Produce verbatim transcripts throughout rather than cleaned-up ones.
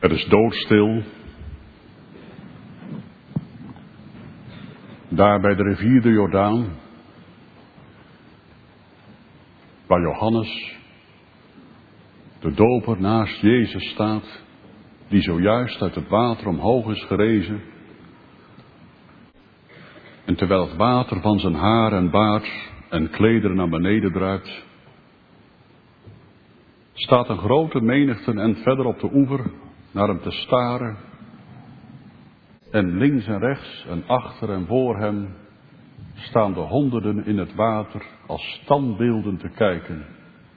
Het is doodstil. Daar bij de rivier de Jordaan, waar Johannes, de doper, naast Jezus staat, die zojuist uit het water omhoog is gerezen. En terwijl het water van zijn haar en baard en klederen naar beneden druipt, staat een grote menigte en verder op de oever naar hem te staren. En links en rechts en achter en voor hem staan de honderden in het water als standbeelden te kijken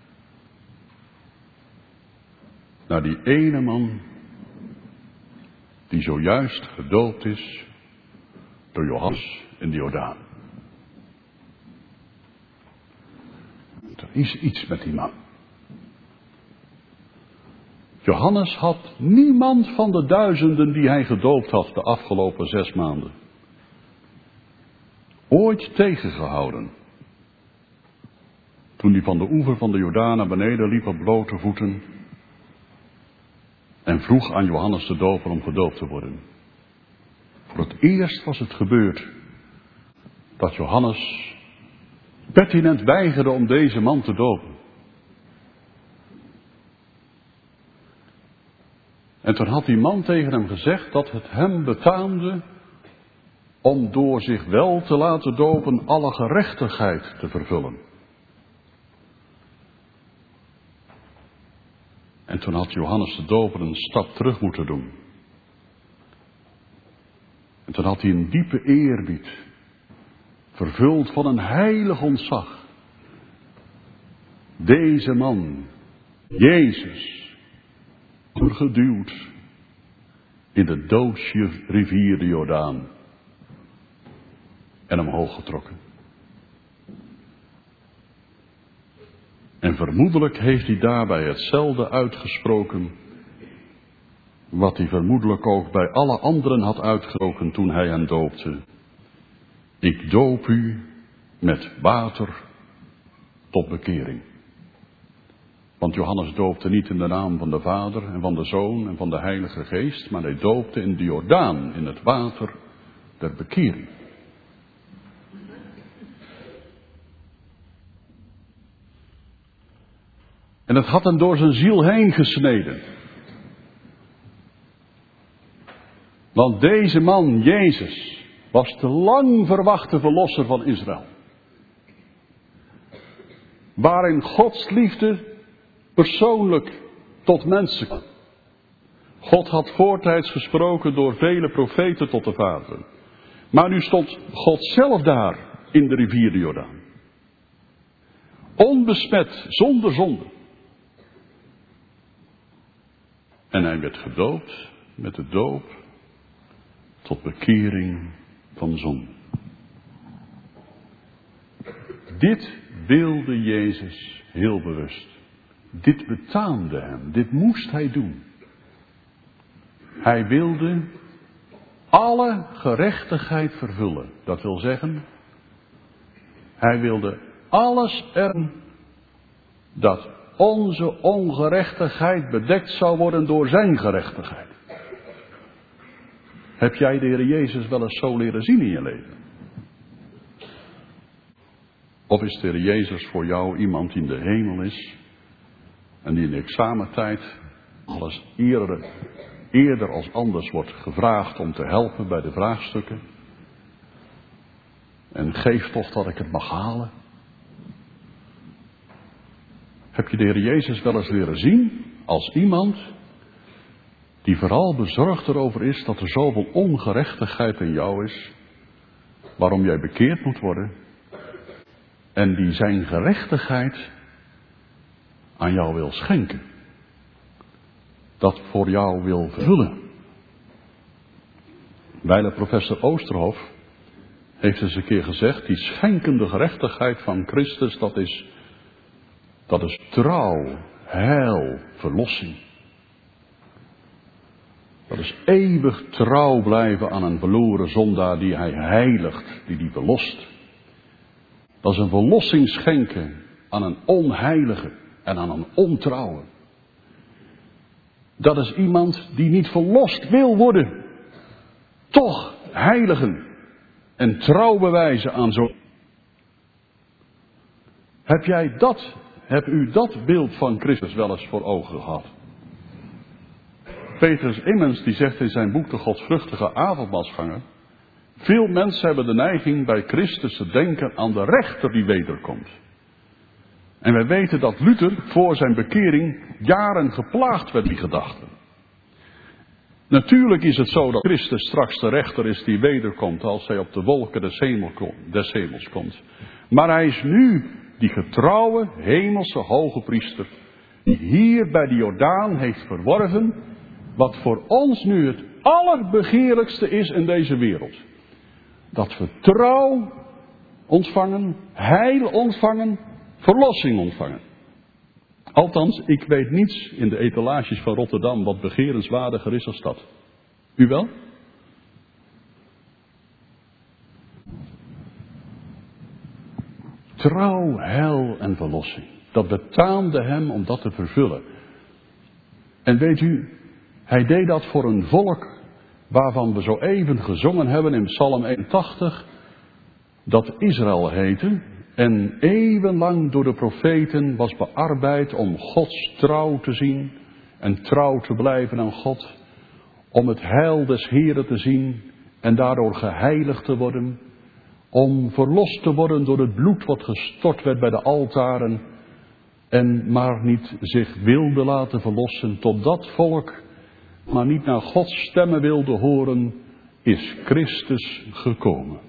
naar die ene man die zojuist gedoopt is door Johannes in de Jordaan. Er is iets met die man. Johannes had niemand van de duizenden die hij gedoopt had de afgelopen zes maanden ooit tegengehouden. Toen hij van de oever van de Jordaan naar beneden liep op blote voeten en vroeg aan Johannes de doper om gedoopt te worden. Voor het eerst was het gebeurd dat Johannes pertinent weigerde om deze man te dopen. En toen had die man tegen hem gezegd dat het hem betaamde om door zich wel te laten dopen alle gerechtigheid te vervullen. En toen had Johannes de doper een stap terug moeten doen. En toen had hij een diepe eerbied, vervuld van een heilig ontzag, deze man, Jezus, geduwd in de doodsche rivier de Jordaan en omhoog getrokken. En vermoedelijk heeft hij daarbij hetzelfde uitgesproken wat hij vermoedelijk ook bij alle anderen had uitgesproken toen hij hen doopte. Ik doop u met water tot bekering. Want Johannes doopte niet in de naam van de Vader en van de Zoon en van de Heilige Geest, maar hij doopte in de Jordaan, in het water der bekering. En het had hem door zijn ziel heen gesneden. Want deze man, Jezus, was de lang verwachte verlosser van Israël. Waarin Gods liefde persoonlijk tot mensen kwam. God had voortijds gesproken door vele profeten tot de Vader. Maar nu stond God zelf daar in de rivier de Jordaan. Onbesmet, zonder zonde. En hij werd gedoopt met de doop tot bekering van zonde. Dit wilde Jezus heel bewust. Dit betaamde hem, dit moest hij doen. Hij wilde alle gerechtigheid vervullen. Dat wil zeggen, hij wilde alles er dat onze ongerechtigheid bedekt zou worden door zijn gerechtigheid. Heb jij de Heer Jezus wel eens zo leren zien in je leven? Of is de Heer Jezus voor jou iemand die in de hemel is en die in de examentijd alles eerder, eerder als anders wordt gevraagd om te helpen bij de vraagstukken? En geef toch dat ik het mag halen. Heb je de Heer Jezus wel eens leren zien als iemand die vooral bezorgd erover is dat er zoveel ongerechtigheid in jou is, waarom jij bekeerd moet worden, en die zijn gerechtigheid aan jou wil schenken, dat voor jou wil vervullen? Wijle professor Oosterhoff heeft eens een keer gezegd, die schenkende gerechtigheid van Christus, dat is, dat is trouw, heil, verlossing. Dat is eeuwig trouw blijven aan een verloren zondaar die hij heiligt, die die verlost. Dat is een verlossing schenken aan een onheilige en aan een ontrouwe. Dat is iemand die niet verlost wil worden. Toch heiligen en trouw bewijzen aan zo'n. Heb jij dat, heb u dat beeld van Christus wel eens voor ogen gehad? Petrus Immens die zegt in zijn boek De Godsvruchtige Avondmaalsganger: veel mensen hebben de neiging bij Christus te denken aan de rechter die wederkomt. En wij weten dat Luther voor zijn bekering jaren geplaagd werd die gedachte. Natuurlijk is het zo dat Christus straks de rechter is die wederkomt als hij op de wolken des, hemel, des hemels komt. Maar hij is nu die getrouwe hemelse hoge priester die hier bij de Jordaan heeft verworven wat voor ons nu het allerbegeerlijkste is in deze wereld. Dat we trouw ontvangen, heil ontvangen, verlossing ontvangen. Althans, ik weet niets in de etalages van Rotterdam wat begerenswaardiger is als dat. U wel? Trouw, heil en verlossing. Dat betaamde hem om dat te vervullen. En weet u, hij deed dat voor een volk waarvan we zo even gezongen hebben in Psalm eenentachtig, dat Israël heette en eeuwenlang door de profeten was bearbeid om Gods trouw te zien en trouw te blijven aan God, om het heil des Heren te zien en daardoor geheiligd te worden, om verlost te worden door het bloed wat gestort werd bij de altaren en maar niet zich wilde laten verlossen. Tot dat volk maar niet naar Gods stemmen wilde horen, is Christus gekomen.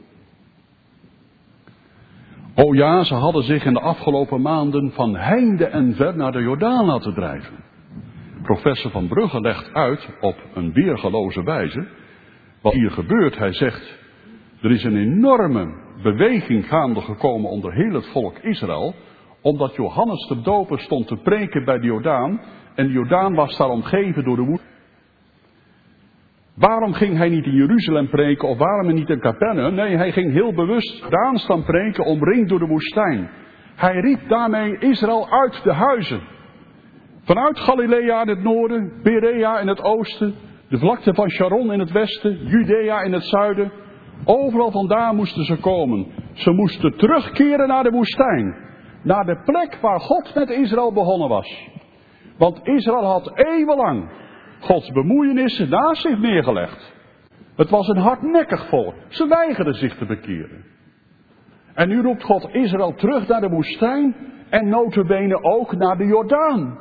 O ja, ze hadden zich in de afgelopen maanden van heinde en ver naar de Jordaan laten drijven. Professor Van Brugge legt uit op een weergaloze wijze wat hier gebeurt. Hij zegt, er is een enorme beweging gaande gekomen onder heel het volk Israël, omdat Johannes de Doper stond te preken bij de Jordaan en de Jordaan was daar omgeven door de woestijn. Waarom ging hij niet in Jeruzalem preken of waarom niet in Capernaum? Nee, hij ging heel bewust daar staan preken, omringd door de woestijn. Hij riep daarmee Israël uit de huizen. Vanuit Galilea in het noorden, Perea in het oosten, de vlakte van Sharon in het westen, Judea in het zuiden. Overal vandaan moesten ze komen. Ze moesten terugkeren naar de woestijn. Naar de plek waar God met Israël begonnen was. Want Israël had eeuwenlang Gods bemoeienissen naast zich neergelegd. Het was een hardnekkig volk. Ze weigerden zich te bekeren. En nu roept God Israël terug naar de woestijn en nota bene ook naar de Jordaan.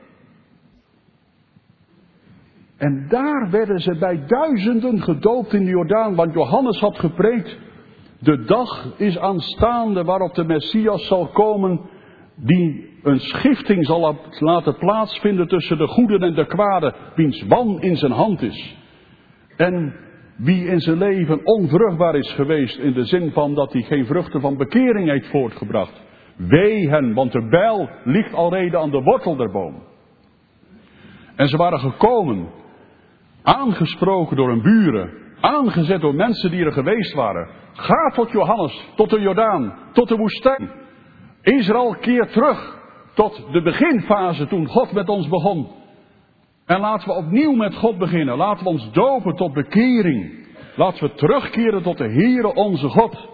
En daar werden ze bij duizenden gedoopt in de Jordaan, want Johannes had gepreekt: de dag is aanstaande waarop de Messias zal komen, die een schifting zal laten plaatsvinden tussen de goeden en de kwaden, wiens wan in zijn hand is. En wie in zijn leven onvruchtbaar is geweest, in de zin van dat hij geen vruchten van bekering heeft voortgebracht. Wee hen, want de bijl ligt alreeds aan de wortel der boom. En ze waren gekomen, aangesproken door hun buren, aangezet door mensen die er geweest waren. Ga tot Johannes, tot de Jordaan, tot de woestijn. Israël keert terug tot de beginfase toen God met ons begon. En laten we opnieuw met God beginnen. Laten we ons dopen tot bekering. Laten we terugkeren tot de Heere onze God.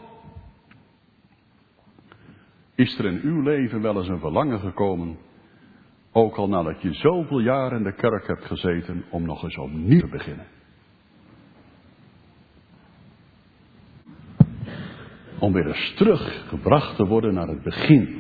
Is er in uw leven wel eens een verlangen gekomen, ook al nadat je zoveel jaar in de kerk hebt gezeten, om nog eens opnieuw te beginnen? Om weer eens teruggebracht te worden naar het begin.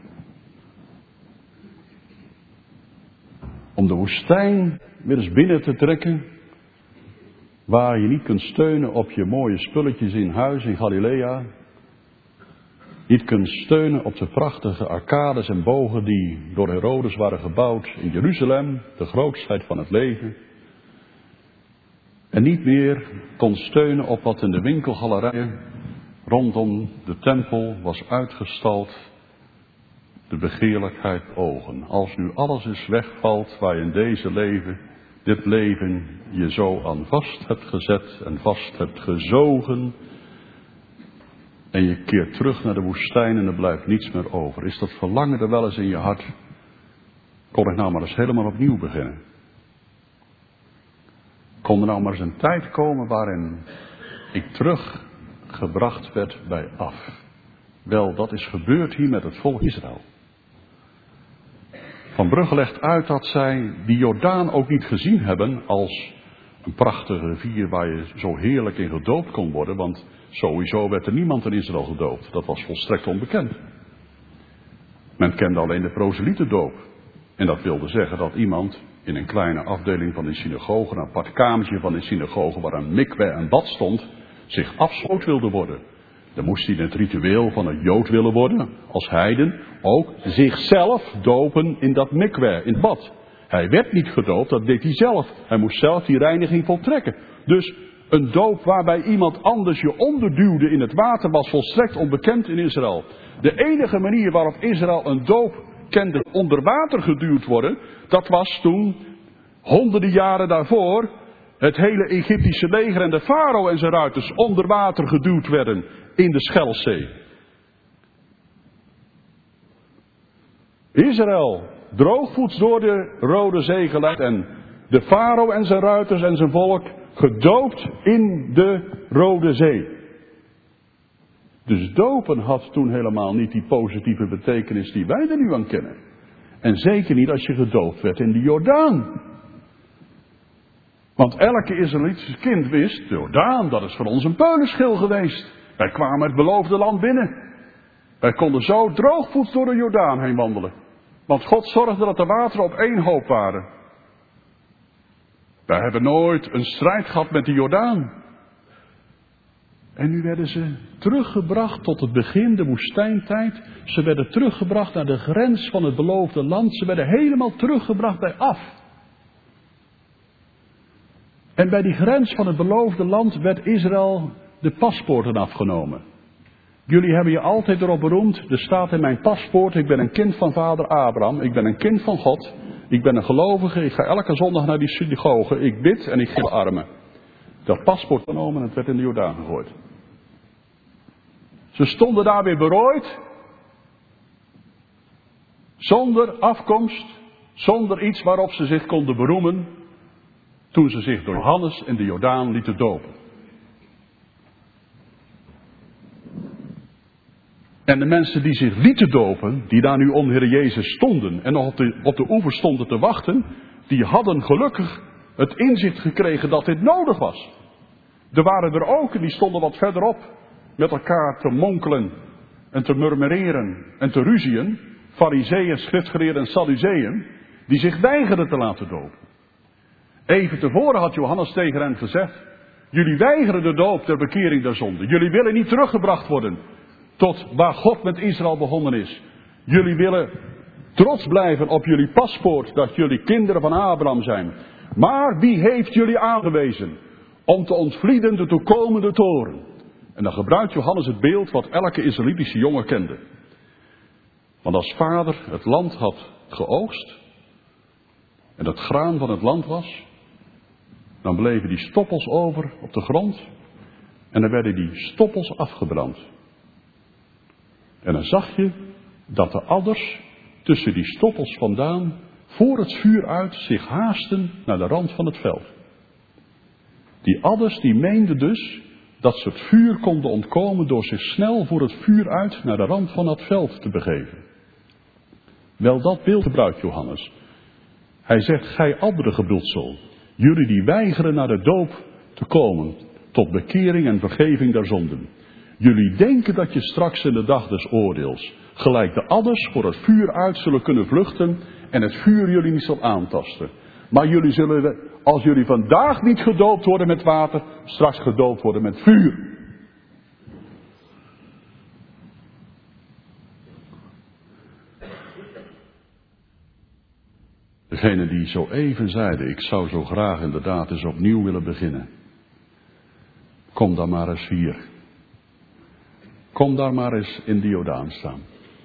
Om de woestijn weer eens binnen te trekken, waar je niet kunt steunen op je mooie spulletjes in huis in Galilea. Niet kunt steunen op de prachtige arcades en bogen die door Herodes waren gebouwd in Jeruzalem, de grootheid van het leven. En niet meer kon steunen op wat in de winkelgalerijen rondom de tempel was uitgestald, de begeerlijkheid ogen. Als nu alles eens wegvalt waar je in deze leven, dit leven, je zo aan vast hebt gezet en vast hebt gezogen, en je keert terug naar de woestijn en er blijft niets meer over. Is dat verlangen er wel eens in je hart? Kon ik nou maar eens helemaal opnieuw beginnen? Kon er nou maar eens een tijd komen waarin ik teruggebracht werd bij af. Wel, dat is gebeurd hier met het volk Israël. Van Brugge legt uit dat zij die Jordaan ook niet gezien hebben als een prachtige rivier waar je zo heerlijk in gedoopt kon worden. Want sowieso werd er niemand in Israël gedoopt. Dat was volstrekt onbekend. Men kende alleen de proselietendoop. En dat wilde zeggen dat iemand in een kleine afdeling van een synagoge, een apart kamertje van een synagoge waar een mikwe en bad stond, zich afsloot wilde worden. Dan moest hij in het ritueel van een Jood willen worden, als heiden, ook zichzelf dopen in dat mikwe, in het bad. Hij werd niet gedoopt, dat deed hij zelf. Hij moest zelf die reiniging voltrekken. Dus een doop waarbij iemand anders je onderduwde in het water was volstrekt onbekend in Israël. De enige manier waarop Israël een doop kende onder water geduwd worden, dat was toen, honderden jaren daarvoor, het hele Egyptische leger en de farao en zijn ruiters onder water geduwd werden in de Schelzee. Israël, droogvoets door de Rode Zee geleid en de farao en zijn ruiters en zijn volk gedoopt in de Rode Zee. Dus dopen had toen helemaal niet die positieve betekenis die wij er nu aan kennen. En zeker niet als je gedoopt werd in de Jordaan. Want elke Israëlitische kind wist, de Jordaan, dat is voor ons een peulenschil geweest. Wij kwamen het beloofde land binnen. Wij konden zo droogvoets door de Jordaan heen wandelen. Want God zorgde dat de wateren op één hoop waren. Wij hebben nooit een strijd gehad met de Jordaan. En nu werden ze teruggebracht tot het begin, de woestijntijd. Ze werden teruggebracht naar de grens van het beloofde land. Ze werden helemaal teruggebracht bij af. En bij die grens van het beloofde land werd Israël de paspoorten afgenomen. Jullie hebben je altijd erop beroemd, er staat in mijn paspoort, ik ben een kind van vader Abraham, ik ben een kind van God, ik ben een gelovige, ik ga elke zondag naar die synagoge, ik bid en ik geef armen. Dat paspoort genomen en het werd in de Jordaan gegooid. Ze stonden daar weer berooid, zonder afkomst, zonder iets waarop ze zich konden beroemen, toen ze zich door Johannes in de Jordaan lieten dopen. En de mensen die zich lieten dopen, die daar nu om Heer Jezus stonden en nog op de, op de oever stonden te wachten, die hadden gelukkig het inzicht gekregen dat dit nodig was. Er waren er ook, en die stonden wat verderop, met elkaar te monkelen en te murmureren en te ruzien, farizeeën, schriftgeleerden en sadduceeën, die zich weigerden te laten dopen. Even tevoren had Johannes tegen hen gezegd, jullie weigeren de doop ter bekering der zonde. Jullie willen niet teruggebracht worden tot waar God met Israël begonnen is. Jullie willen trots blijven op jullie paspoort dat jullie kinderen van Abraham zijn. Maar wie heeft jullie aangewezen om te ontvlieden de toekomende toren? En dan gebruikt Johannes het beeld wat elke Israëlitische jongen kende. Want als vader het land had geoogst en het graan van het land was, dan bleven die stoppels over op de grond en dan werden die stoppels afgebrand. En dan zag je dat de adders tussen die stoppels vandaan voor het vuur uit zich haasten naar de rand van het veld. Die adders die meenden dus dat ze het vuur konden ontkomen door zich snel voor het vuur uit naar de rand van het veld te begeven. Wel, dat beeld gebruikt Johannes. Hij zegt, gij andere gebroedsel, jullie die weigeren naar de doop te komen, tot bekering en vergeving der zonden. Jullie denken dat je straks in de dag des oordeels gelijk de adders voor het vuur uit zullen kunnen vluchten en het vuur jullie niet zal aantasten. Maar jullie zullen, als jullie vandaag niet gedoopt worden met water, straks gedoopt worden met vuur. Degene die zo even zeiden, ik zou zo graag inderdaad eens opnieuw willen beginnen. Kom dan maar eens hier. Kom daar maar eens in de Jordaan staan.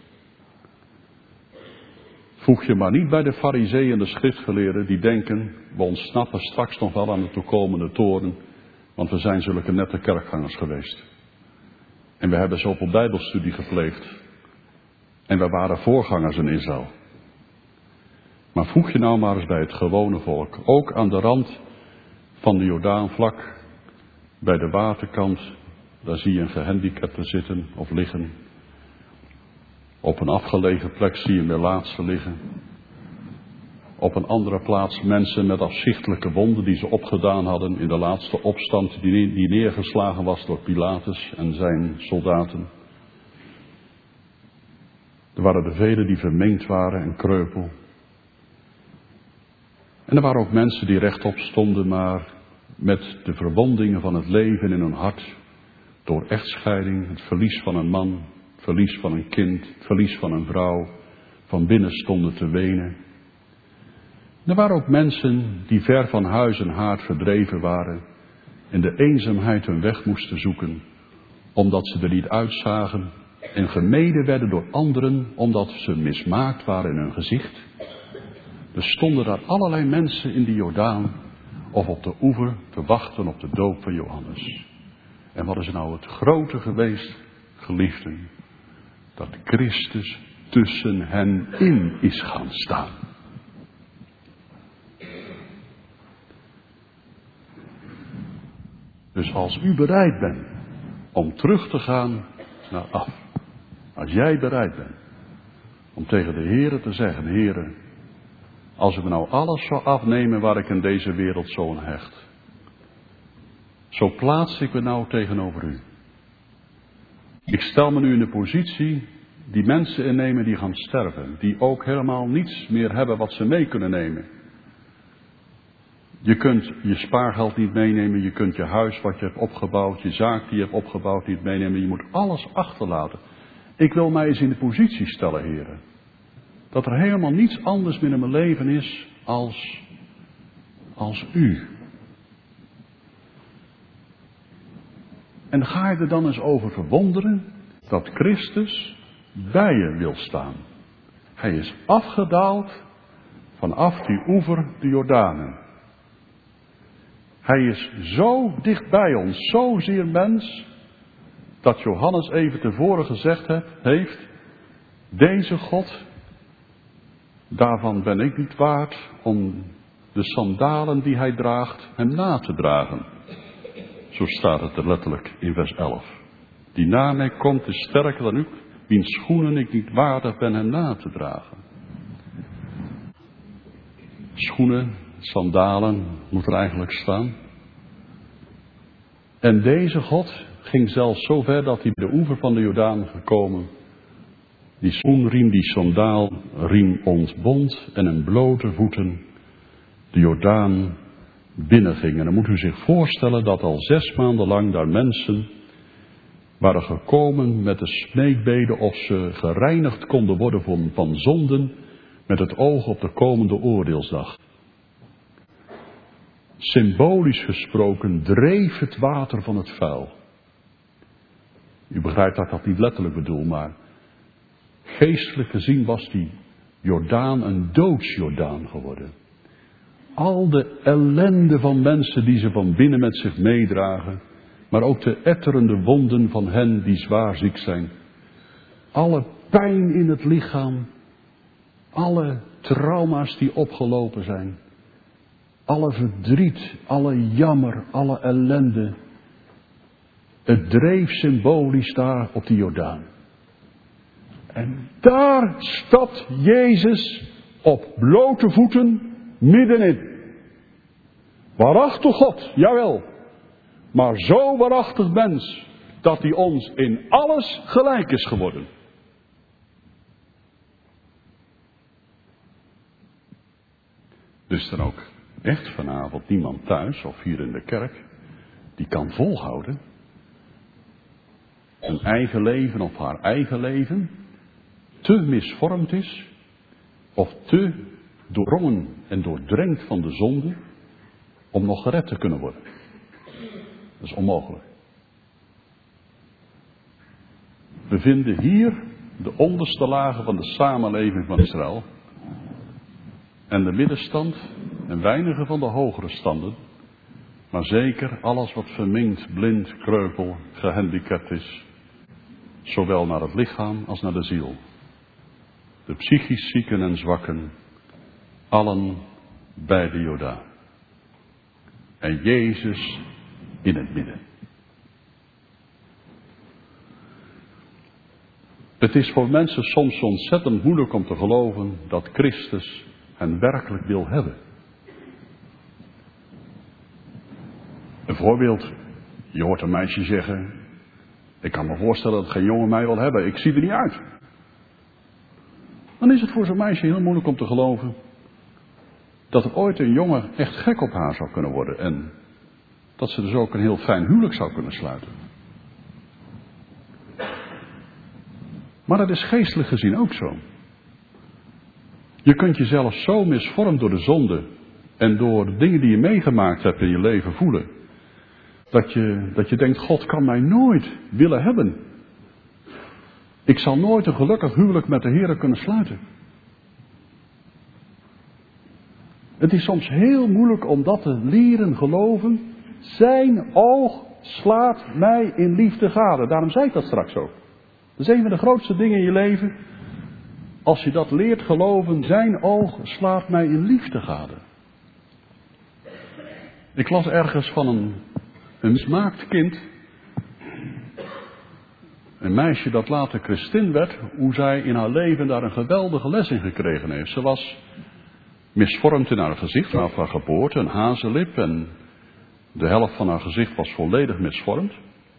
Voeg je maar niet bij de farizeeën en de schriftgeleerden die denken, we ontsnappen straks nog wel aan de toekomende toren, want we zijn zulke nette kerkgangers geweest. En we hebben zoveel bijbelstudie gepleegd. En we waren voorgangers in Israël. Maar voeg je nou maar eens bij het gewone volk, ook aan de rand van de Jordaan, vlak bij de waterkant, daar zie je een gehandicapte zitten of liggen. Op een afgelegen plek zie je een melaatse liggen. Op een andere plaats mensen met afzichtelijke wonden die ze opgedaan hadden in de laatste opstand die, die neergeslagen was door Pilatus en zijn soldaten. Er waren er velen die verminkt waren en kreupel. En er waren ook mensen die rechtop stonden, maar met de verwondingen van het leven in hun hart, door echtscheiding, het verlies van een man, het verlies van een kind, het verlies van een vrouw, van binnen stonden te wenen. Er waren ook mensen die ver van huis en haard verdreven waren, in de eenzaamheid hun weg moesten zoeken, omdat ze er niet uitzagen en gemeden werden door anderen, omdat ze mismaakt waren in hun gezicht. Er stonden daar allerlei mensen in de Jordaan of op de oever te wachten op de doop van Johannes. En wat is nou het grote geweest, geliefden, dat Christus tussen hen in is gaan staan. Dus als u bereid bent om terug te gaan naar af, als jij bereid bent om tegen de Heere te zeggen, Heere, als u me nou alles zou afnemen waar ik in deze wereld zo aan hecht, zo plaats ik me nou tegenover u. Ik stel me nu in de positie die mensen innemen die gaan sterven, die ook helemaal niets meer hebben wat ze mee kunnen nemen. Je kunt je spaargeld niet meenemen, je kunt je huis wat je hebt opgebouwd, je zaak die je hebt opgebouwd niet meenemen, je moet alles achterlaten. Ik wil mij eens in de positie stellen, heren, dat er helemaal niets anders meer in mijn leven is als, als u. En ga je er dan eens over verwonderen dat Christus bij je wil staan. Hij is afgedaald vanaf die oever de Jordanen. Hij is zo dicht bij ons, zo zeer mens, dat Johannes even tevoren gezegd heeft, deze God, daarvan ben ik niet waard om de sandalen die hij draagt hem na te dragen. Zo staat het er letterlijk in vers elf. Die na mij komt is sterker dan u, wiens schoenen ik niet waardig ben hem na te dragen. Schoenen, sandalen, moet er eigenlijk staan. En deze God ging zelfs zo ver dat hij bij de oever van de Jordaan gekomen, die schoenriem, die sandaalriem ontbond en in blote voeten de Jordaan binnenging. En dan moet u zich voorstellen dat al zes maanden lang daar mensen waren gekomen met de smeekbeden of ze gereinigd konden worden van, van zonden met het oog op de komende oordeelsdag. Symbolisch gesproken dreef het water van het vuil. U begrijpt dat ik dat niet letterlijk bedoel, maar geestelijk gezien was die Jordaan een doodsjordaan geworden. Al de ellende van mensen die ze van binnen met zich meedragen, maar ook de etterende wonden van hen die zwaar ziek zijn. Alle pijn in het lichaam, alle trauma's die opgelopen zijn, alle verdriet, alle jammer, alle ellende. Het dreef symbolisch daar op de Jordaan. En daar stapt Jezus op blote voeten middenin. Waarachtig God, jawel. Maar zo waarachtig mens, dat hij ons in alles gelijk is geworden. Dus dan ook echt vanavond niemand thuis of hier in de kerk die kan volhouden een eigen leven of haar eigen leven te misvormd is of te doordrongen en doordrenkt van de zonde om nog gered te kunnen worden. Dat is onmogelijk. We vinden hier de onderste lagen van de samenleving van Israël en de middenstand en weinigen van de hogere standen, maar zeker alles wat verminkt, blind, kreupel, gehandicapt is, zowel naar het lichaam als naar de ziel. De psychisch zieken en zwakken, allen bij de Jordaan. en Jezus in het midden. Het is voor mensen soms ontzettend moeilijk om te geloven dat Christus hen werkelijk wil hebben. Een voorbeeld, je hoort een meisje zeggen, ik kan me voorstellen dat geen jongen mij wil hebben, ik zie er niet uit. Dan is het voor zo'n meisje heel moeilijk om te geloven dat er ooit een jongen echt gek op haar zou kunnen worden en dat ze dus ook een heel fijn huwelijk zou kunnen sluiten. Maar dat is geestelijk gezien ook zo. Je kunt jezelf zo misvormd door de zonde en door de dingen die je meegemaakt hebt in je leven voelen, dat je, dat je denkt, God kan mij nooit willen hebben. Ik zal nooit een gelukkig huwelijk met de Heer kunnen sluiten. Het is soms heel moeilijk om dat te leren geloven. Zijn oog slaat mij in liefde gade. Daarom zei ik dat straks ook. Dat is een van de grootste dingen in je leven. Als je dat leert geloven, zijn oog slaat mij in liefde gade. Ik las ergens van een, een mismaakt kind. Een meisje dat later christin werd, hoe zij in haar leven daar een geweldige les in gekregen heeft. Ze was misvormd in haar gezicht, vanaf haar geboorte, een hazenlip en de helft van haar gezicht was volledig misvormd.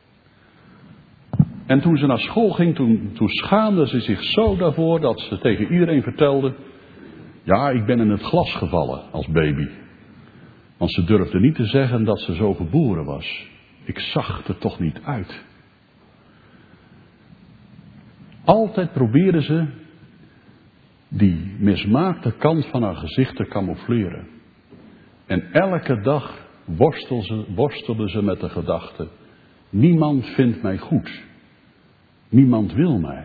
En toen ze naar school ging, toen, toen schaamde ze zich zo daarvoor dat ze tegen iedereen vertelde, ja, ik ben in het glas gevallen als baby. Want ze durfde niet te zeggen dat ze zo geboren was. Ik zag er toch niet uit. Altijd probeerde ze die mismaakte kant van haar gezicht te camoufleren. En elke dag worstelde ze, worstelde ze met de gedachte, niemand vindt mij goed. Niemand wil mij.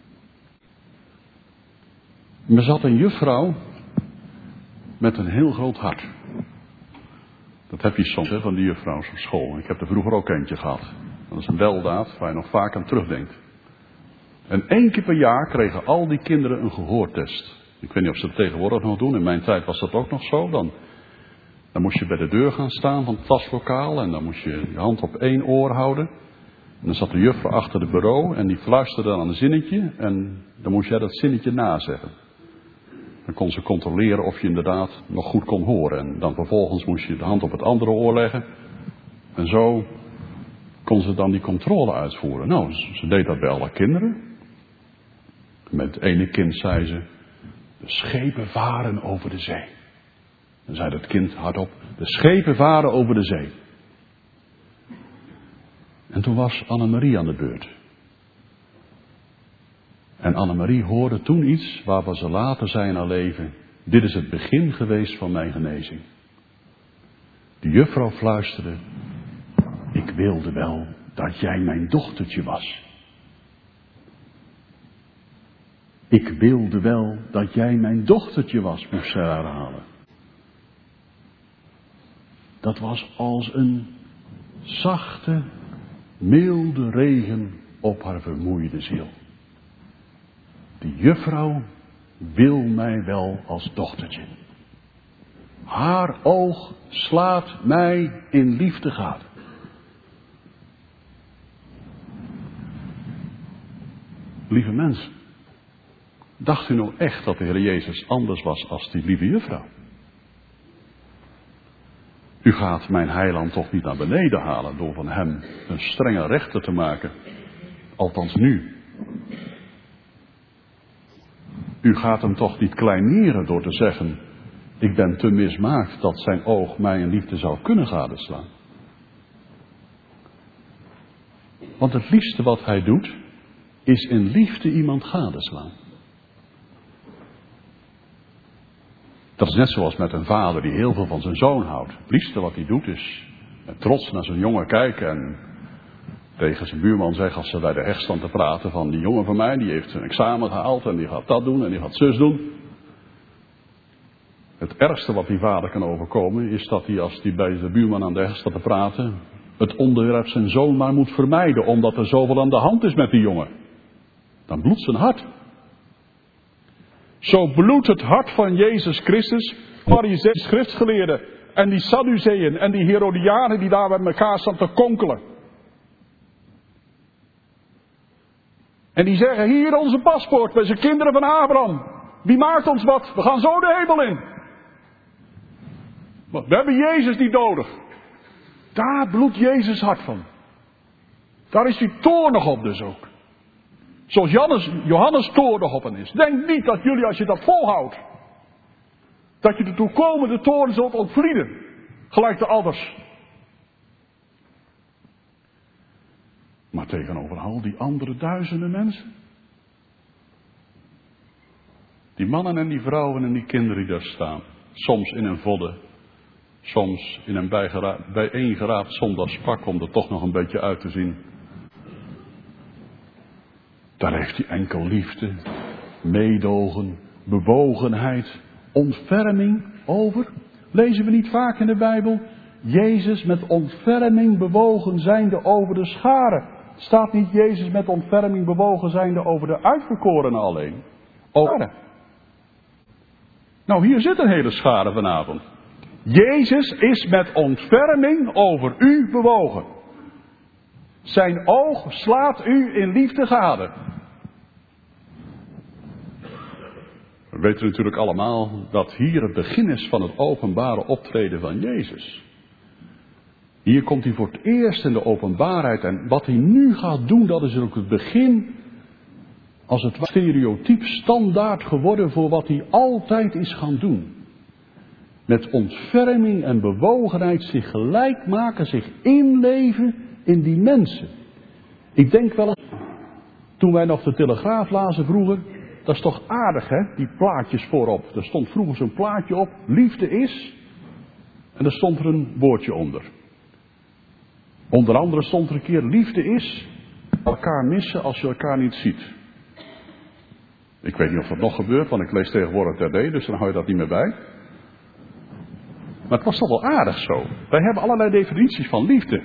Er zat een juffrouw met een heel groot hart. Dat heb je soms hè, van die juffrouws op school. Ik heb er vroeger ook eentje gehad. Dat is een weldaad waar je nog vaak aan terugdenkt. En één keer per jaar kregen al die kinderen een gehoortest. Ik weet niet of ze het tegenwoordig nog doen. In mijn tijd was dat ook nog zo. Dan, dan moest je bij de deur gaan staan van het klaslokaal. En dan moest je je hand op één oor houden. En dan zat de juffrouw achter het bureau. En die fluisterde dan een zinnetje. En dan moest jij dat zinnetje nazeggen. Dan kon ze controleren of je inderdaad nog goed kon horen. En dan vervolgens moest je de hand op het andere oor leggen. En zo kon ze dan die controle uitvoeren. Nou, ze deed dat bij alle kinderen. Met het ene kind zei ze, de schepen varen over de zee. Dan zei het kind hardop, de schepen varen over de zee. En toen was Annemarie aan de beurt. En Annemarie hoorde toen iets waarvan ze later zei in haar leven, dit is het begin geweest van mijn genezing. De juffrouw fluisterde, ik wilde wel dat jij mijn dochtertje was. Ik wilde wel dat jij mijn dochtertje was, moest ze herhalen. Dat was als een zachte, milde regen op haar vermoeide ziel. De juffrouw wil mij wel als dochtertje. Haar oog slaat mij in liefde gade. Lieve mensen, dacht u nou echt dat de Heer Jezus anders was als die lieve juffrouw? U gaat mijn heiland toch niet naar beneden halen door van hem een strenge rechter te maken. Althans nu. U gaat hem toch niet kleineren door te zeggen, ik ben te mismaakt dat zijn oog mij in liefde zou kunnen gadeslaan. Want het liefste wat hij doet, is in liefde iemand gadeslaan. Dat is net zoals met een vader die heel veel van zijn zoon houdt. Het liefste wat hij doet is met trots naar zijn jongen kijken en tegen zijn buurman zeggen als ze bij de recht staan te praten van die jongen van mij, die heeft een examen gehaald en die gaat dat doen en die gaat zus doen. Het ergste wat die vader kan overkomen is dat hij als hij bij de buurman aan de recht staat te praten, het onderwerp zijn zoon maar moet vermijden omdat er zoveel aan de hand is met die jongen. Dan bloedt zijn hart. Zo bloedt het hart van Jezus Christus Farizeeën, schriftgeleerden en die Sadduceeën en die Herodianen die daar met elkaar staan te konkelen. En die zeggen, hier onze paspoort, wij zijn kinderen van Abraham. Wie maakt ons wat? We gaan zo de hemel in. We hebben Jezus niet nodig. Daar bloedt Jezus hart van. Daar is hij toornig op dus ook. Zoals Johannes, Johannes toornig op hen is. Denk niet dat jullie, als je dat volhoudt, dat je de toekomende toorn zult ontvlieden. Gelijk de ouders. Maar tegenover al die andere duizenden mensen. Die mannen en die vrouwen en die kinderen die daar staan. Soms in een vodde. Soms in een bijeengeraapt zondagspak om er toch nog een beetje uit te zien. Daar heeft hij enkel liefde, meedogen, bewogenheid, ontferming over. Lezen we niet vaak in de Bijbel? Jezus met ontferming bewogen zijnde over de scharen. Staat niet Jezus met ontferming bewogen zijnde over de uitverkorenen alleen? Over. Nou, hier zit een hele schare vanavond. Jezus is met ontferming over u bewogen. Zijn oog slaat u in liefde gade. We weten natuurlijk allemaal dat hier het begin is van het openbare optreden van Jezus. Hier komt hij voor het eerst in de openbaarheid. En wat hij nu gaat doen, dat is ook het begin, als het stereotyp standaard geworden voor wat hij altijd is gaan doen. Met ontferming en bewogenheid zich gelijk maken, zich inleven in die mensen. Ik denk wel eens, toen wij nog de Telegraaf lazen vroeger, dat is toch aardig hè, die plaatjes voorop. Er stond vroeger zo'n plaatje op, liefde is, en er stond er een woordje onder. Onder andere stond er een keer, liefde is elkaar missen als je elkaar niet ziet. Ik weet niet of dat nog gebeurt, want ik lees tegenwoordig T D, dus dan hou je dat niet meer bij. Maar het was toch wel aardig zo. Wij hebben allerlei definities van liefde.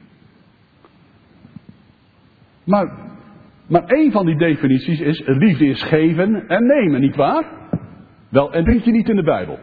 Maar, maar één van die definities is, liefde is geven en nemen, nietwaar? Wel, en vind je niet in de Bijbel.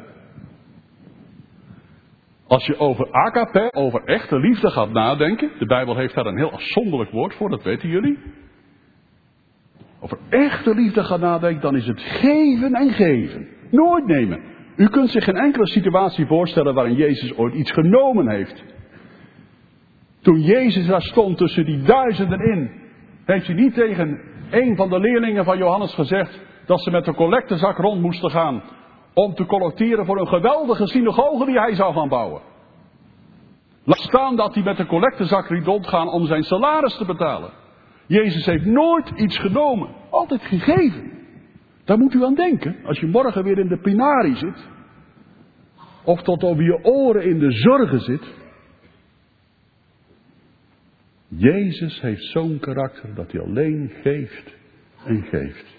Als je over agape, over echte liefde gaat nadenken, de Bijbel heeft daar een heel afzonderlijk woord voor, dat weten jullie. Over echte liefde gaat nadenken, dan is het geven en geven. Nooit nemen. U kunt zich geen enkele situatie voorstellen waarin Jezus ooit iets genomen heeft. Toen Jezus daar stond tussen die duizenden in, heeft hij niet tegen een van de leerlingen van Johannes gezegd dat ze met een collectezak rond moesten gaan om te collecteren voor een geweldige synagoge die hij zou gaan bouwen. Laat staan dat hij met een collectezak liet rondgaan om zijn salaris te betalen. Jezus heeft nooit iets genomen, altijd gegeven. Daar moet u aan denken, als je morgen weer in de pinarie zit, of tot over je oren in de zorgen zit. Jezus heeft zo'n karakter dat hij alleen geeft en geeft.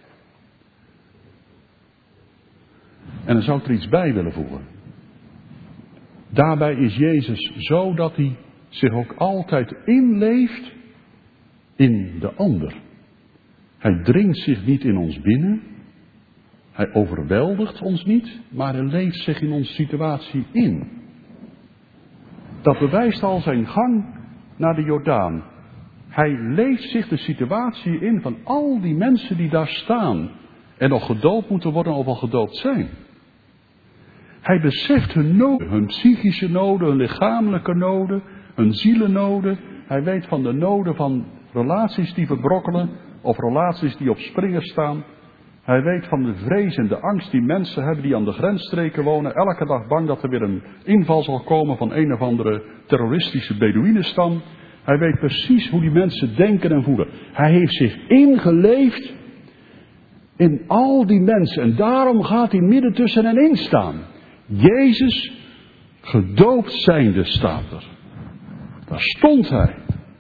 En dan zou ik er iets bij willen voegen. Daarbij is Jezus zo dat hij zich ook altijd inleeft in de ander. Hij dringt zich niet in ons binnen. Hij overweldigt ons niet, maar hij leeft zich in onze situatie in. Dat bewijst al zijn gang naar de Jordaan. Hij leeft zich de situatie in van al die mensen die daar staan en nog gedoopt moeten worden of al gedoopt zijn. Hij beseft hun noden, hun psychische noden, hun lichamelijke noden, hun zielennoden. Hij weet van de noden van relaties die verbrokkelen of relaties die op springen staan. Hij weet van de vrees en de angst die mensen hebben die aan de grensstreken wonen. Elke dag bang dat er weer een inval zal komen van een of andere terroristische Bedoeïnenstam. Hij weet precies hoe die mensen denken en voelen. Hij heeft zich ingeleefd in al die mensen. En daarom gaat hij midden tussen hen in staan. Jezus, gedoopt zijnde, staat er. Daar stond hij.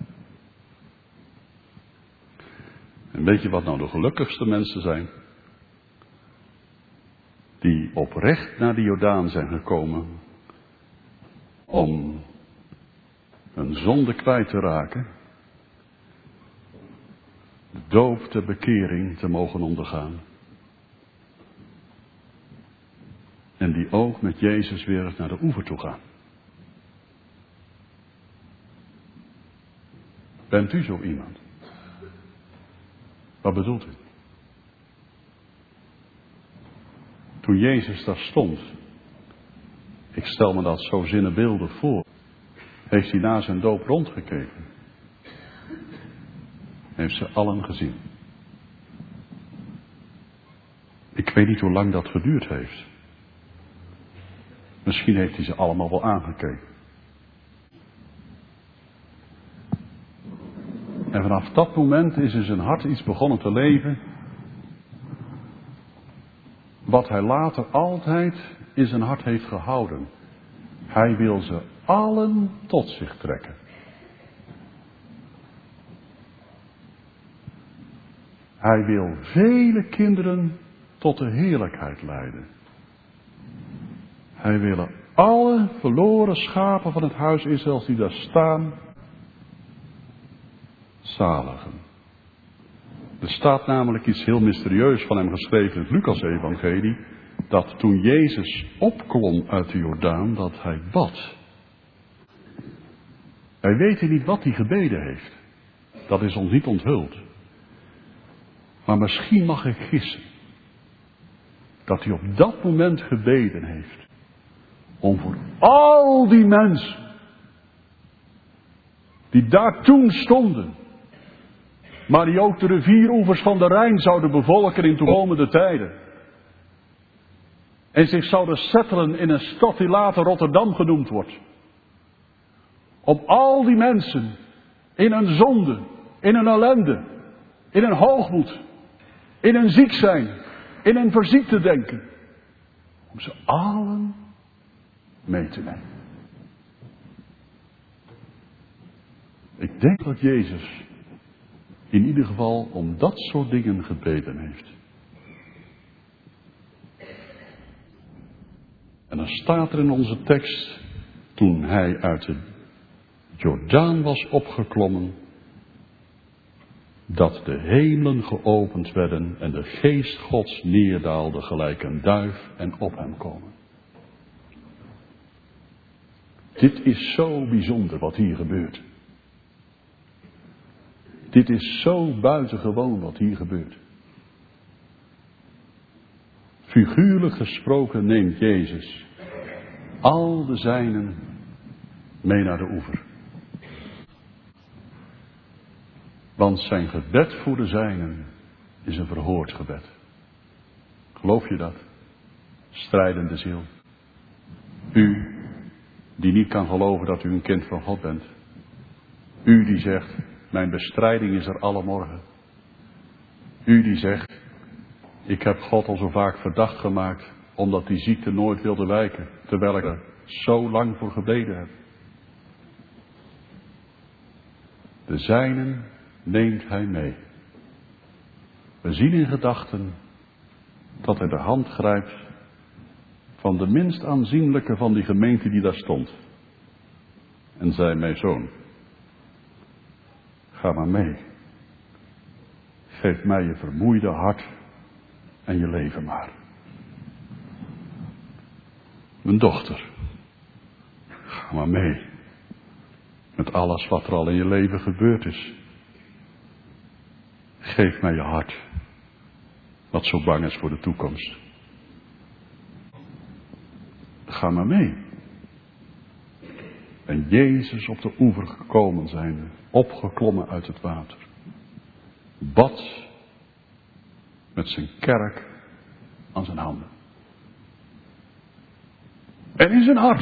En weet je wat nou de gelukkigste mensen zijn? Die oprecht naar de Jordaan zijn gekomen om hun zonde kwijt te raken, de doop, de bekering te mogen ondergaan. En die hij ook met Jezus weer naar de oever toe gaan. Bent u zo iemand? Wat bedoelt u? Toen Jezus daar stond, ik stel me dat zo zinnebeeldig voor, heeft hij na zijn doop rondgekeken. Heeft ze allen gezien. Ik weet niet hoe lang dat geduurd heeft. Misschien heeft hij ze allemaal wel aangekeken. En vanaf dat moment is in zijn hart iets begonnen te leven, wat hij later altijd in zijn hart heeft gehouden. Hij wil ze allen tot zich trekken. Hij wil vele kinderen tot de heerlijkheid leiden. Hij wil alle verloren schapen van het huis Israëls die daar staan, zaligen. Er staat namelijk iets heel mysterieus van hem geschreven in het Lucas-evangelie, dat toen Jezus opklom uit de Jordaan, dat hij bad. Wij weten niet wat hij gebeden heeft. Dat is ons niet onthuld. Maar misschien mag ik gissen dat hij op dat moment gebeden heeft om voor al die mensen die daar toen stonden, maar die ook de rivieroevers van de Rijn zouden bevolken in toekomende tijden, en zich zouden settelen in een stad die later Rotterdam genoemd wordt, om al die mensen in hun zonde, in hun ellende, in hun hoogmoed, in hun ziek zijn, in hun verziekte denken, om ze allen mee te nemen. Ik denk dat Jezus in ieder geval om dat soort dingen gebeden heeft. En dan staat er in onze tekst, toen hij uit de Jordaan was opgeklommen, dat de hemelen geopend werden en de geest Gods neerdaalde gelijk een duif en op hem komen. Dit is zo bijzonder wat hier gebeurt. Dit is zo buitengewoon wat hier gebeurt. Figuurlijk gesproken neemt Jezus al de zijnen mee naar de oever. Want zijn gebed voor de zijnen is een verhoord gebed. Geloof je dat? Strijdende ziel. U die niet kan geloven dat u een kind van God bent. U die zegt, mijn bestrijding is er alle morgen. U die zegt, ik heb God al zo vaak verdacht gemaakt, omdat die ziekte nooit wilde wijken, terwijl ik er zo lang voor gebeden heb. De zijnen neemt hij mee. We zien in gedachten dat hij de hand grijpt van de minst aanzienlijke van die gemeente die daar stond. En zei, mijn zoon, ga maar mee. Geef mij je vermoeide hart en je leven maar. Mijn dochter, ga maar mee. Met alles wat er al in je leven gebeurd is. Geef mij je hart, wat zo bang is voor de toekomst. Ga maar mee. En Jezus op de oever gekomen zijnde, opgeklommen uit het water, bad met zijn kerk aan zijn handen. En in zijn hart.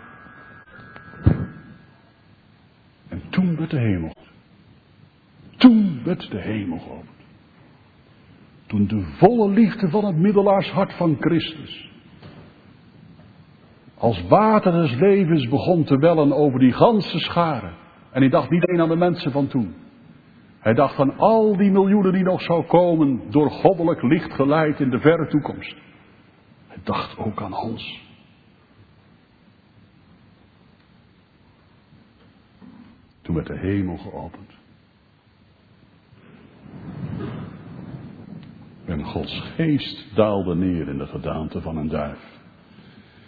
En toen werd de hemel. Toen werd de hemel geopend. Toen de volle liefde van het middelaarshart van Christus als water des levens begon te wellen over die ganse schare. En hij dacht niet alleen aan de mensen van toen. Hij dacht aan al die miljoenen die nog zou komen, door goddelijk licht geleid in de verre toekomst. Hij dacht ook aan ons. Toen werd de hemel geopend. En Gods geest daalde neer in de gedaante van een duif.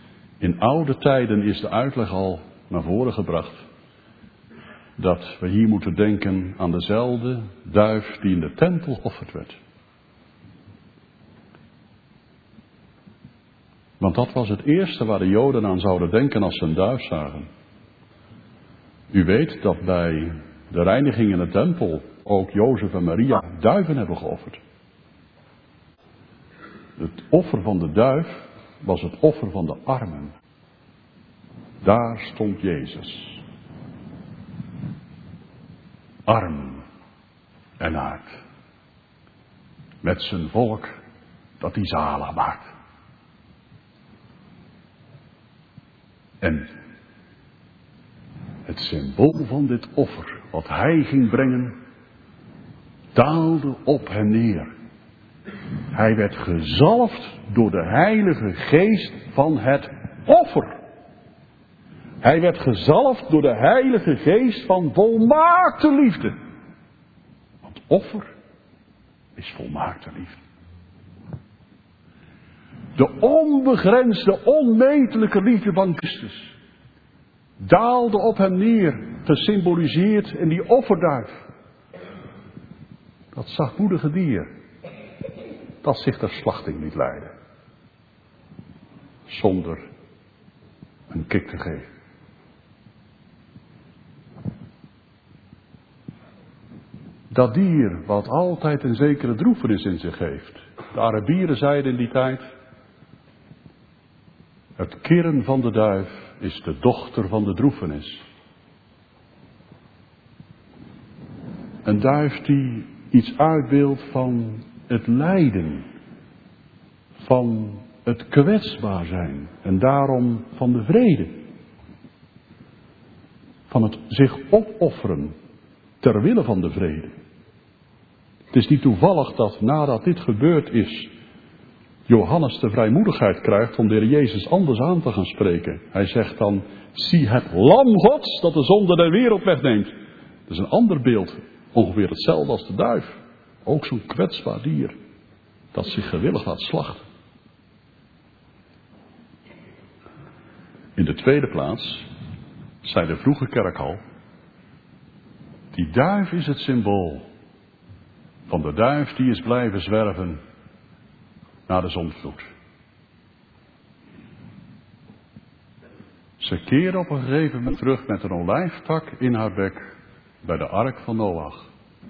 In oude tijden is de uitleg al naar voren gebracht dat we hier moeten denken aan dezelfde duif die in de tempel geofferd werd. Want dat was het eerste waar de Joden aan zouden denken als ze een duif zagen. U weet dat bij de reiniging in de tempel ook Jozef en Maria duiven hebben geofferd. Het offer van de duif was het offer van de armen. Daar stond Jezus. Arm en naakt. Met zijn volk dat hij zalig maakt. En het symbool van dit offer, wat hij ging brengen, daalde op hem neer. Hij werd gezalfd door de Heilige Geest van het offer. Hij werd gezalfd door de Heilige Geest van volmaakte liefde. Want offer is volmaakte liefde. De onbegrensde, onmetelijke liefde van Christus daalde op hem neer, gesymboliseerd in die offerduif. Dat zachtmoedige dier, dat zich ter slachting liet leiden. Zonder een kik te geven. Dat dier wat altijd een zekere droefenis in zich heeft. De Arabieren zeiden in die tijd: het kirren van de duif is de dochter van de droefenis. Een duif die iets uitbeeldt van het lijden, van het kwetsbaar zijn en daarom van de vrede. Van het zich opofferen ter wille van de vrede. Het is niet toevallig dat nadat dit gebeurd is, Johannes de vrijmoedigheid krijgt om de Heer Jezus anders aan te gaan spreken. Hij zegt dan: zie het lam Gods dat de zonde der wereld wegneemt. Dat is een ander beeld, ongeveer hetzelfde als de duif. Ook zo'n kwetsbaar dier dat zich gewillig laat slachten. In de tweede plaats zei de vroege kerk al: die duif is het symbool van de duif die is blijven zwerven na de zondvloed. Ze keerde op een gegeven moment terug met een olijftak in haar bek bij de ark van Noach.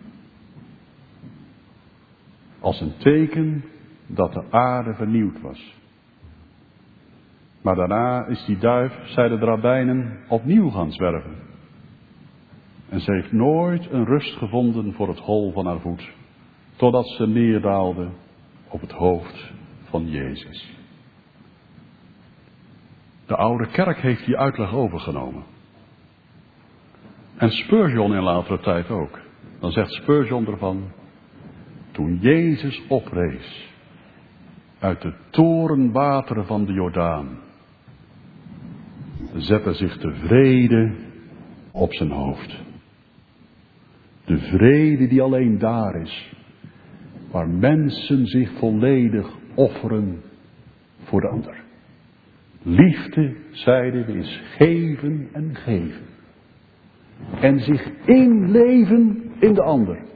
Als een teken dat de aarde vernieuwd was. Maar daarna is die duif, zeiden de rabbijnen, opnieuw gaan zwerven. En ze heeft nooit een rust gevonden voor het hol van haar voet. Totdat ze neerdaalde op het hoofd van Jezus. De oude kerk heeft die uitleg overgenomen. En Spurgeon in latere tijd ook. Dan zegt Spurgeon ervan: toen Jezus oprees uit de torenwateren van de Jordaan, zette zich de vrede op zijn hoofd. De vrede die alleen daar is, waar mensen zich volledig offeren voor de ander. Liefde, zeiden we, is geven en geven. En zich inleven in de ander.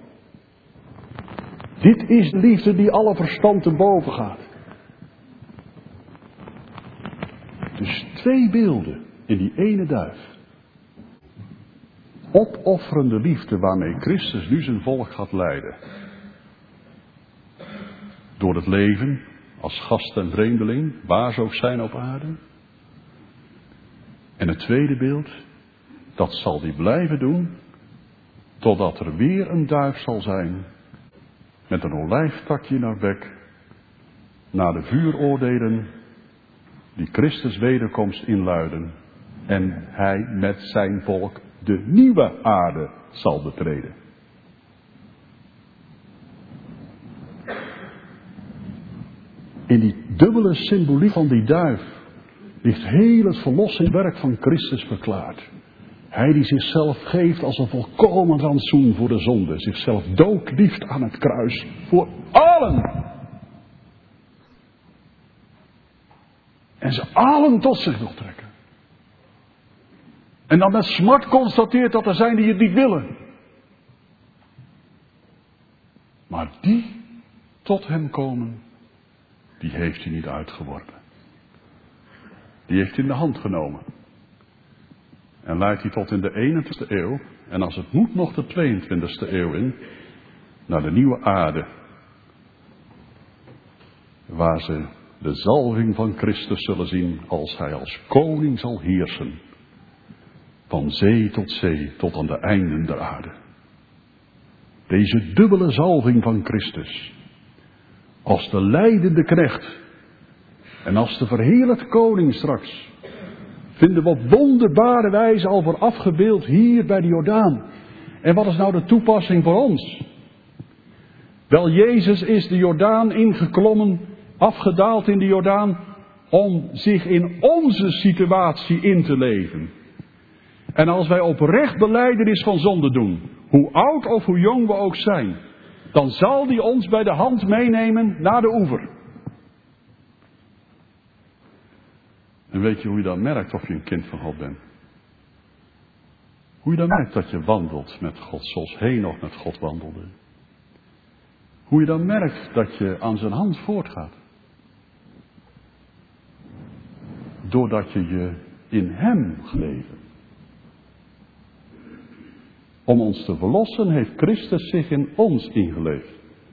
Dit is de liefde die alle verstand te boven gaat. Dus twee beelden in die ene duif. Opofferende liefde waarmee Christus nu zijn volk gaat leiden. Door het leven als gast en vreemdeling, waar ze ook zijn op aarde. En het tweede beeld, dat zal hij blijven doen, totdat er weer een duif zal zijn, met een olijftakje in haar bek, na de vuuroordelen die Christus wederkomst inluiden, en hij met zijn volk de nieuwe aarde zal betreden. In die dubbele symboliek van die duif ligt heel het verlossingwerk van Christus verklaard. Hij die zichzelf geeft als een volkomen rantsoen voor de zonde. Zichzelf doodlieft aan het kruis voor allen. En ze allen tot zich wil trekken. En dan met smart constateert dat er zijn die het niet willen. Maar die tot hem komen, die heeft hij niet uitgeworpen. Die heeft hij in de hand genomen. En leidt hij tot in de eenentwintigste eeuw, en als het moet nog de tweeëntwintigste eeuw in, naar de nieuwe aarde. Waar ze de zalving van Christus zullen zien als hij als koning zal heersen. Van zee tot zee, tot aan de einden der aarde. Deze dubbele zalving van Christus. Als de lijdende knecht. En als de verheerlijkte koning straks. Vinden we op wonderbare wijze al voor afgebeeld hier bij de Jordaan. En wat is nou de toepassing voor ons? Wel, Jezus is de Jordaan ingeklommen, afgedaald in de Jordaan, om zich in onze situatie in te leven. En als wij oprecht belijdenis van zonde doen, hoe oud of hoe jong we ook zijn, dan zal die ons bij de hand meenemen naar de oever. En weet je hoe je dan merkt of je een kind van God bent? Hoe je dan merkt dat je wandelt met God zoals Henoch met God wandelde. Hoe je dan merkt dat je aan zijn hand voortgaat. Doordat je je in hem geleven. Om ons te verlossen heeft Christus zich in ons ingeleefd.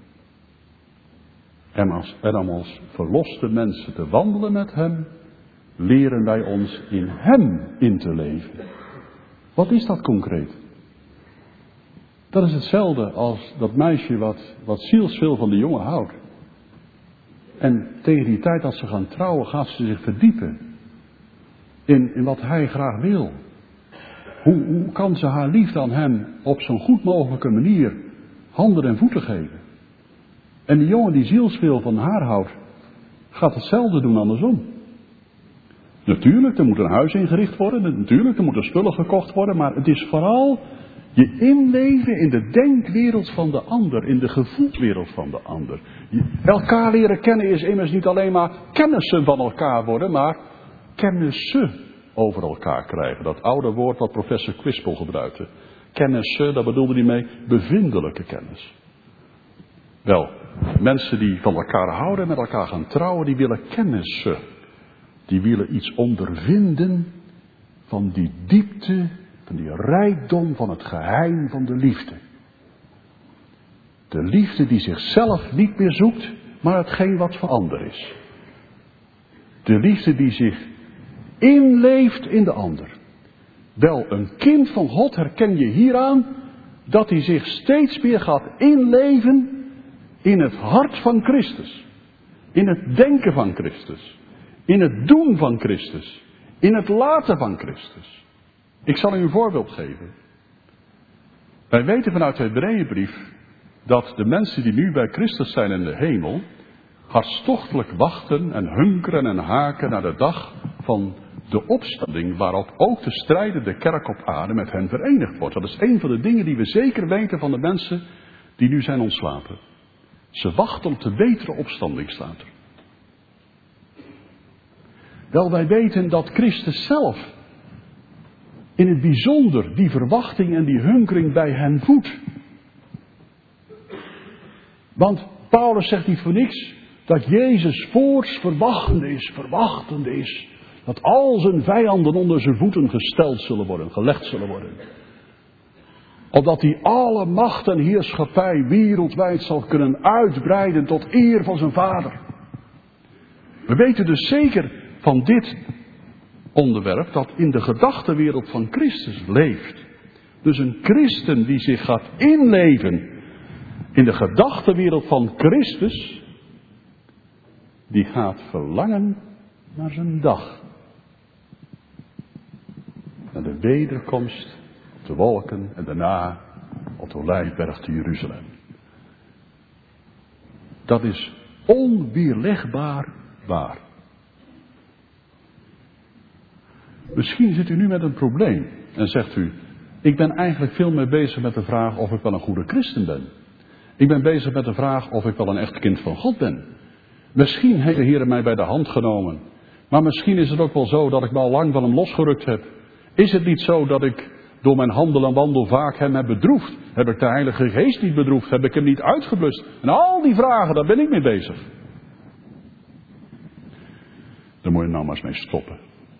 En, als, en om als verloste mensen te wandelen met hem, leren wij ons in hem in te leven. Wat is dat concreet? Dat is hetzelfde als dat meisje wat, wat zielsveel van de jongen houdt. En tegen die tijd dat ze gaan trouwen, gaat ze zich verdiepen in, in wat hij graag wil. Hoe, hoe kan ze haar liefde aan hem op zo'n goed mogelijke manier handen en voeten geven? En die jongen die zielsveel van haar houdt, gaat hetzelfde doen andersom. Natuurlijk, er moet een huis ingericht worden, natuurlijk, er moeten spullen gekocht worden, maar het is vooral je inleven in de denkwereld van de ander, in de gevoelswereld van de ander. Je, elkaar leren kennen is immers niet alleen maar kennissen van elkaar worden, maar kennissen over elkaar krijgen. Dat oude woord wat professor Quispel gebruikte. Kennissen, daar bedoelde hij mee bevindelijke kennis. Wel, mensen die van elkaar houden, met elkaar gaan trouwen, die willen kennissen. Die willen iets ondervinden van die diepte, van die rijkdom van het geheim van de liefde. De liefde die zichzelf niet meer zoekt, maar hetgeen wat voor ander is. De liefde die zich inleeft in de ander. Wel, een kind van God herken je hieraan dat hij zich steeds meer gaat inleven in het hart van Christus. In het denken van Christus. In het doen van Christus. In het laten van Christus. Ik zal u een voorbeeld geven. Wij weten vanuit de Hebreeënbrief dat de mensen die nu bij Christus zijn in de hemel hartstochtelijk wachten en hunkeren en haken naar de dag van de opstanding waarop ook de strijdende kerk op aarde met hen verenigd wordt. Dat is een van de dingen die we zeker weten van de mensen die nu zijn ontslapen. Ze wachten op de betere opstanding, staat er. Wel, wij weten dat Christus zelf in het bijzonder die verwachting en die hunkering bij hen voedt. Want Paulus zegt niet voor niks dat Jezus voorts verwachtende is, verwachtende is. Dat al zijn vijanden onder zijn voeten gesteld zullen worden, gelegd zullen worden. Opdat hij alle macht en heerschappij wereldwijd zal kunnen uitbreiden tot eer van zijn Vader. We weten dus zeker van dit onderwerp dat in de gedachtenwereld van Christus leeft. Dus een christen die zich gaat inleven in de gedachtenwereld van Christus, die gaat verlangen naar zijn dag. Naar de wederkomst op de wolken en daarna op de Olijfberg te Jeruzalem. Dat is onweerlegbaar waar. Misschien zit u nu met een probleem en zegt u, ik ben eigenlijk veel meer bezig met de vraag of ik wel een goede christen ben. Ik ben bezig met de vraag of ik wel een echt kind van God ben. Misschien heeft de Heer mij bij de hand genomen Maar misschien is het ook wel zo dat ik me al lang van hem losgerukt heb. Is het niet zo dat ik door mijn handel en wandel vaak hem heb bedroefd? Heb ik de Heilige Geest niet bedroefd? Heb ik hem niet uitgeblust? En al die vragen, daar ben ik mee bezig. Daar moet je nou maar eens mee stoppen.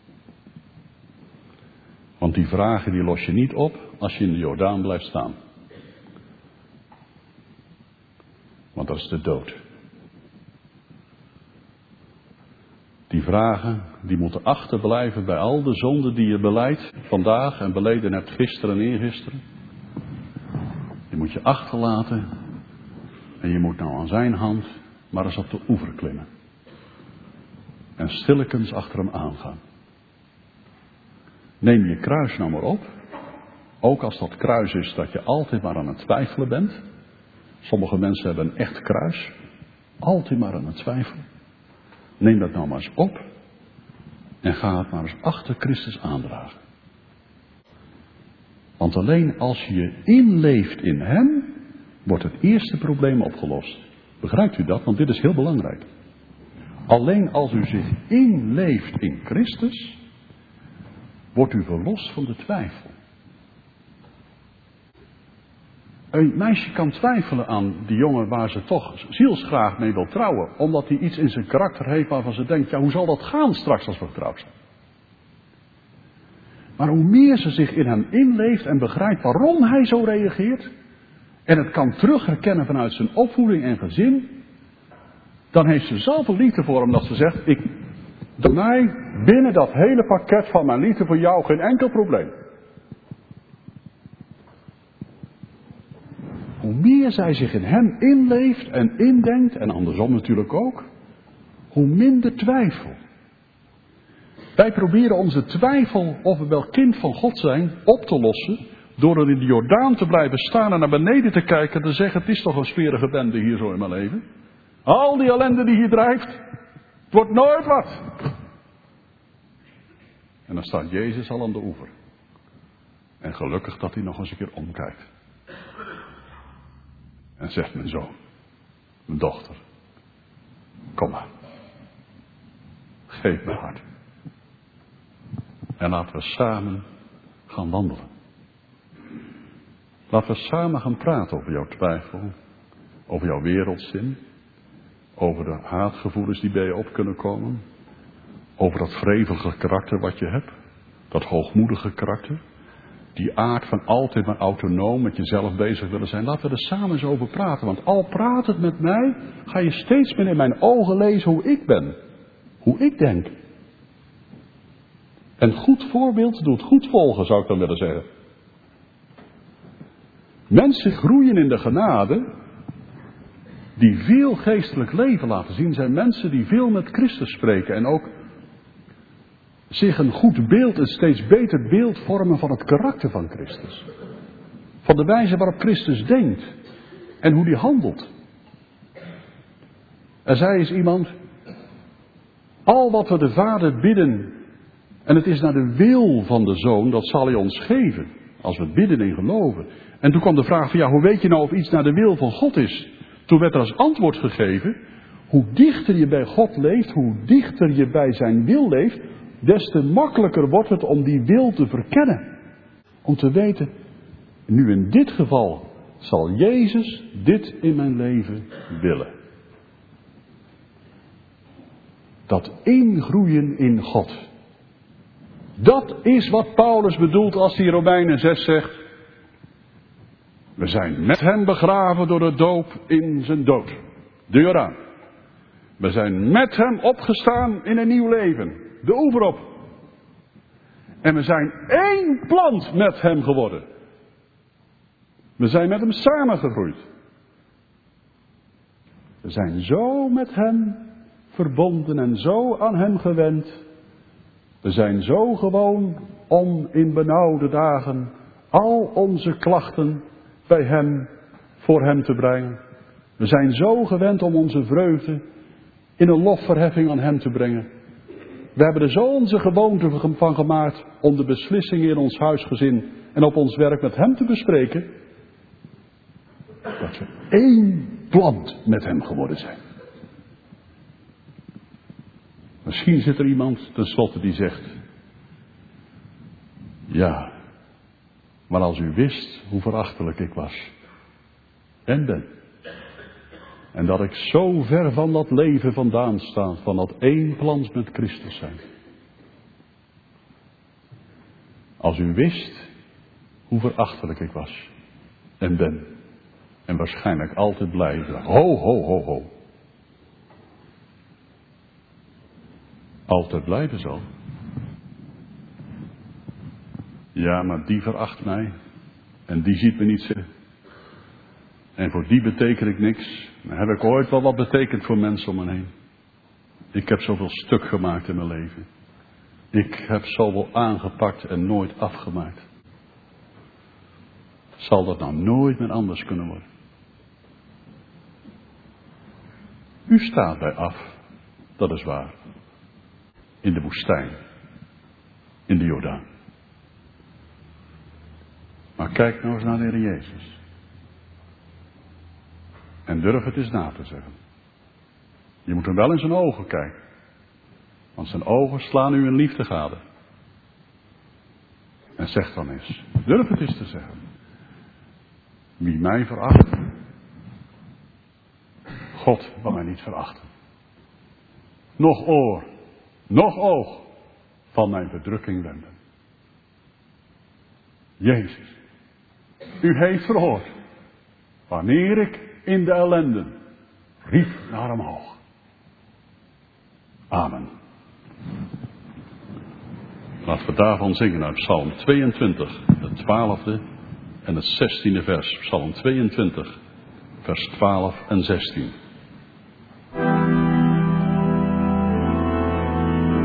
Want die vragen die los je niet op als je in de Jordaan blijft staan. Want dat is de dood. Die vragen, die moeten achterblijven bij al de zonden die je belijdt vandaag en beleden hebt gisteren en eergisteren. Die moet je achterlaten en je moet nou aan zijn hand maar eens op de oever klimmen. En stillekens achter hem aangaan. Neem je kruis nou maar op. Ook als dat kruis is dat je altijd maar aan het twijfelen bent. Sommige mensen hebben een echt kruis. Altijd maar aan het twijfelen. Neem dat nou maar eens op. En ga het maar eens achter Christus aandragen. Want alleen als je je inleeft in hem, wordt het eerste probleem opgelost. Begrijpt u dat? Want dit is heel belangrijk. Alleen als u zich inleeft in Christus, wordt u verlost van de twijfel. Een meisje kan twijfelen aan die jongen waar ze toch zielsgraag mee wil trouwen. Omdat hij iets in zijn karakter heeft waarvan ze denkt, ja, hoe zal dat gaan straks als we getrouwd zijn? Maar hoe meer ze zich in hem inleeft en begrijpt waarom hij zo reageert, en het kan terugherkennen vanuit zijn opvoeding en gezin, dan heeft ze zoveel liefde voor hem dat ze zegt, ik, door mij binnen dat hele pakket van mijn liefde voor jou geen enkel probleem. Hoe meer zij zich in hem inleeft en indenkt, en andersom natuurlijk ook, hoe minder twijfel. Wij proberen onze twijfel of we wel kind van God zijn op te lossen, door er in de Jordaan te blijven staan en naar beneden te kijken en te zeggen, het is toch een smerige bende hier zo in mijn leven. Al die ellende die hier drijft, het wordt nooit wat. En dan staat Jezus al aan de oever. En gelukkig dat hij nog eens een keer omkijkt. En zegt, mijn zoon, mijn dochter, kom maar. Geef me hart. En laten we samen gaan wandelen. Laten we samen gaan praten over jouw twijfel, over jouw wereldzin, over de haatgevoelens die bij je op kunnen komen, over dat vrevelige karakter wat je hebt, dat hoogmoedige karakter, die aard van altijd maar autonoom met jezelf bezig willen zijn. Laten we er samen eens over praten, want al praat het met mij, ga je steeds meer in mijn ogen lezen hoe ik ben, hoe ik denk. En goed voorbeeld doet goed volgen, zou ik dan willen zeggen. Mensen groeien in de genade, die veel geestelijk leven laten zien, zijn mensen die veel met Christus spreken en ook zich een goed beeld, een steeds beter beeld vormen van het karakter van Christus. Van de wijze waarop Christus denkt en hoe hij handelt. Er zei eens iemand, al wat we de Vader bidden, en het is naar de wil van de Zoon, dat zal hij ons geven, als we bidden en geloven. En toen kwam de vraag van, ja, hoe weet je nou of iets naar de wil van God is? Toen werd er als antwoord gegeven, hoe dichter je bij God leeft, hoe dichter je bij zijn wil leeft, des te makkelijker wordt het om die wil te verkennen. Om te weten, nu in dit geval zal Jezus dit in mijn leven willen. Dat ingroeien in God. Dat is wat Paulus bedoelt als hij Romeinen zes zegt. We zijn met hem begraven door de doop in zijn dood. De Jordaan. We zijn met hem opgestaan in een nieuw leven. De oever op. En we zijn één plant met hem geworden. We zijn met hem samengegroeid. We zijn zo met hem verbonden en zo aan hem gewend. We zijn zo gewoon om in benauwde dagen al onze klachten bij hem, voor hem te brengen. We zijn zo gewend om onze vreugde in een lofverheffing aan hem te brengen. We hebben er zo onze gewoonte van gemaakt om de beslissingen in ons huisgezin en op ons werk met hem te bespreken. Dat we één plant met hem geworden zijn. Misschien zit er iemand tenslotte die zegt, ja, maar als u wist hoe verachtelijk ik was en ben. En dat ik zo ver van dat leven vandaan sta, van dat één plan met Christus zijn. Als u wist hoe verachtelijk ik was en ben. En waarschijnlijk altijd blijven. Ho, ho, ho, ho. Altijd blijven zal. Ja, maar die veracht mij. En die ziet me niet zitten. En voor die beteken ik niks. Dan heb ik ooit wel wat betekend voor mensen om me heen. Ik heb zoveel stuk gemaakt in mijn leven. Ik heb zoveel aangepakt en nooit afgemaakt. Zal dat nou nooit meer anders kunnen worden? U staat bij af, dat is waar. In de woestijn. In de Jordaan. Maar kijk nou eens naar de Heer Jezus. En durf het eens na te zeggen. Je moet hem wel in zijn ogen kijken. Want zijn ogen slaan u in liefde gade. En zeg dan eens. Durf het eens te zeggen. Wie mij veracht. God wil mij niet verachten. Nog oor. Nog oog. Van mijn verdrukking wenden. Jezus. U heeft verhoord. Wanneer ik in de ellende riep naar omhoog. Amen. Laten we daarvan zingen uit Psalm tweeëntwintig, het twaalfde en het zestiende vers. Psalm tweeëntwintig, vers twaalf en zestien.